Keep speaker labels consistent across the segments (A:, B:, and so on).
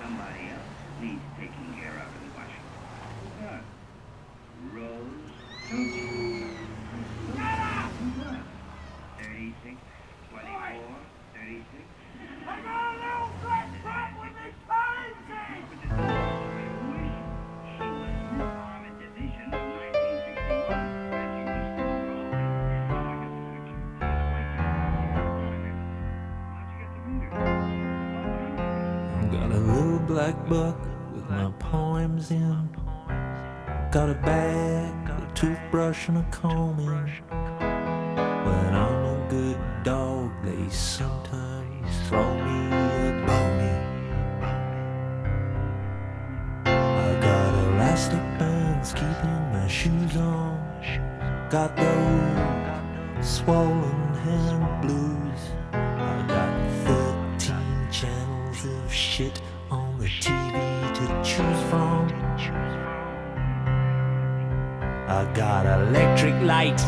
A: somebody else needs taking care of in Washington. Who's that? Rose Tucci. Who's that? 36, 24, 36.
B: I got a little black truck with me currency!
A: She was in the Armored Division of 1961, and she was still rolling. How'd you get to meet her?
C: I've got a little black book with my poems in. Got a bag, a toothbrush and a comb in. When I'm a good dog, they sometimes throw me a bone. I got elastic bands keeping my shoes on. Got those swollen hand blues. I got 13 channels of shit on the TV to choose from. I got electric light,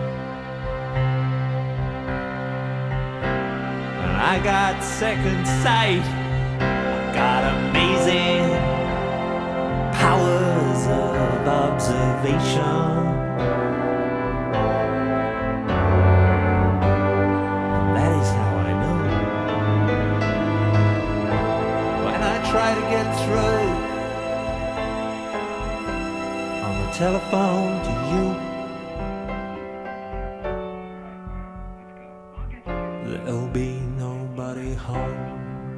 C: and I got second sight. I got amazing powers of observation. And that is how I know when I try to get through on the telephone to you. There'll be nobody home.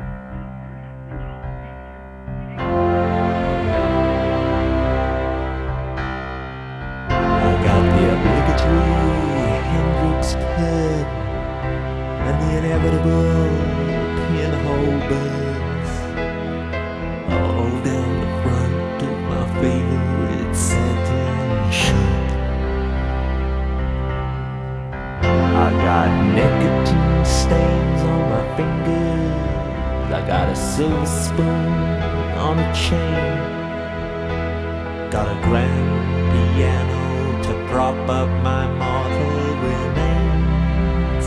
C: I got the obligatory Hendrix pen and the inevitable pinhole buns all down the front of my favorite satin shirt. I got nicotine stains on my fingers. I got a silver spoon on a chain. Got a grand piano to prop up my mortal remains.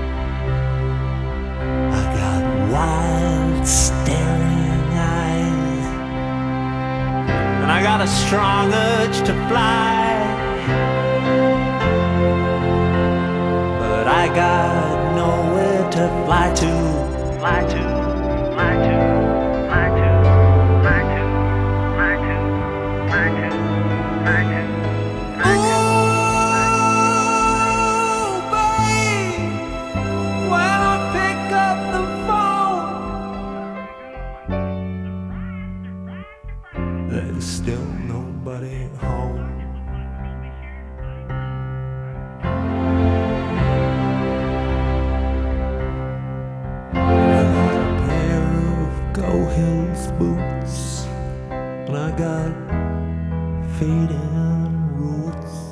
C: I got wild staring eyes, and I got a strong urge to fly. But I got nowhere to fly to, fly to, fly to, fly to, fly to, fly to, fly to, fly to, fly to. Oh, babe, when I pick up the phone, there's still nobody home. Go Hills boots, and I got fading roots.